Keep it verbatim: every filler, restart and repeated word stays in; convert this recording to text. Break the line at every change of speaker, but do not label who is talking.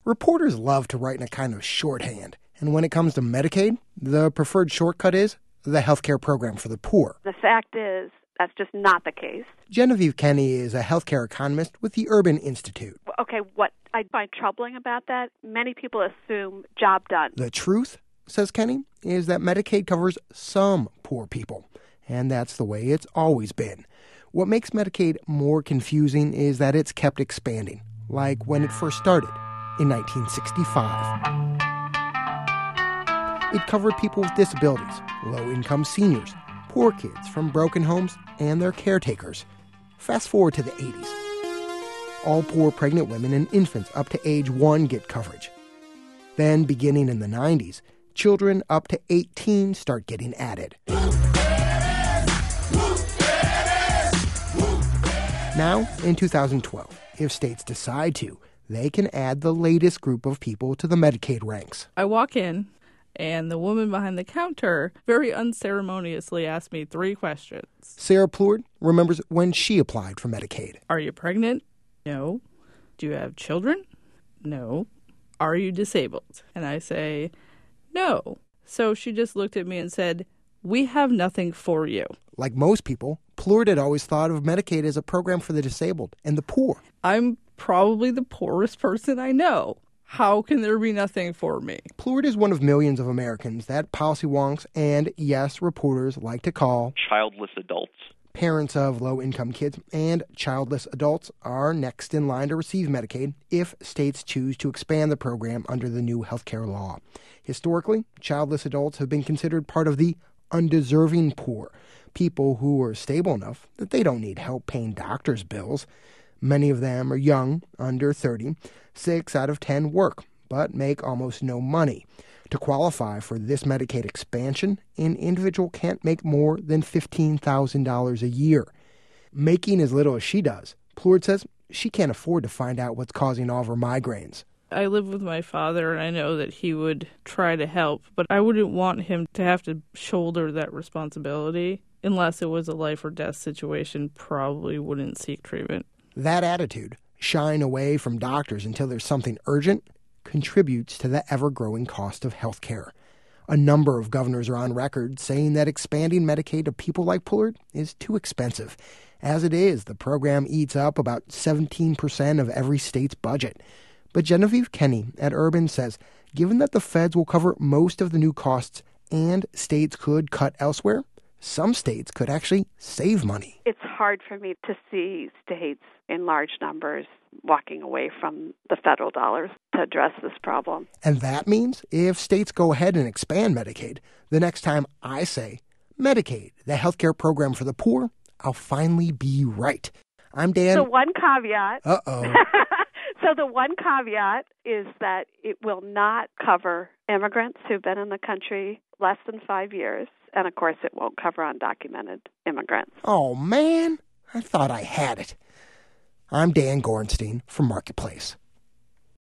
Reporters love to write in a kind of shorthand. And when it comes to Medicaid, the preferred shortcut is the healthcare program for the poor.
The fact is, that's just not the case.
Genevieve Kenny is a healthcare economist with the Urban Institute.
Okay, what I find troubling about that, many people assume job done.
The truth, says Kenny, is that Medicaid covers some poor people. And that's the way it's always been. What makes Medicaid more confusing is that it's kept expanding, like when it first started in nineteen sixty-five. It covered people with disabilities, low-income seniors, poor kids from broken homes, and their caretakers. Fast forward to the eighties. All poor pregnant women and infants up to age one get coverage. Then, beginning in the nineties, children up to eighteen start getting added. Now, in two thousand twelve, if states decide to, they can add the latest group of people to the Medicaid ranks.
I walk in, and the woman behind the counter very unceremoniously asked me three questions.
Sarah Plourde remembers when she applied for Medicaid.
Are you pregnant? No. Do you have children? No. Are you disabled? And I say, no. So she just looked at me and said, we have nothing for you.
Like most people, Plourde had always thought of Medicaid as a program for the disabled and the poor.
I'm probably the poorest person I know. How can there be nothing for me?
Plourde is one of millions of Americans that policy wonks and, yes, reporters like to call
childless adults.
Parents of low-income kids and childless adults are next in line to receive Medicaid if states choose to expand the program under the new health care law. Historically, childless adults have been considered part of the undeserving poor, people who are stable enough that they don't need help paying doctor's bills. Many of them are young, under thirty. Six out of ten work, but make almost no money. To qualify for this Medicaid expansion, an individual can't make more than fifteen thousand dollars a year. Making as little as she does, Plourde says she can't afford to find out what's causing all of her migraines.
I live with my father, and I know that he would try to help, but I wouldn't want him to have to shoulder that responsibility. Unless it was a life or death situation, probably wouldn't seek treatment.
That attitude, shying away from doctors until there's something urgent, contributes to the ever-growing cost of health care. A number of governors are on record saying that expanding Medicaid to people like Plourde is too expensive. As it is, the program eats up about seventeen percent of every state's budget. But Genevieve Kenny at Urban says, given that the feds will cover most of the new costs and states could cut elsewhere, some states could actually save money.
It's hard for me to see states in large numbers walking away from the federal dollars to address this problem.
And that means if states go ahead and expand Medicaid, the next time I say, Medicaid, the healthcare program for the poor, I'll finally be right. I'm Dan.
So one caveat.
Uh-oh.
So the one caveat is that it will not cover immigrants who've been in the country less than five years. And, of course, it won't cover undocumented immigrants.
Oh, man. I thought I had it. I'm Dan Gorenstein from Marketplace.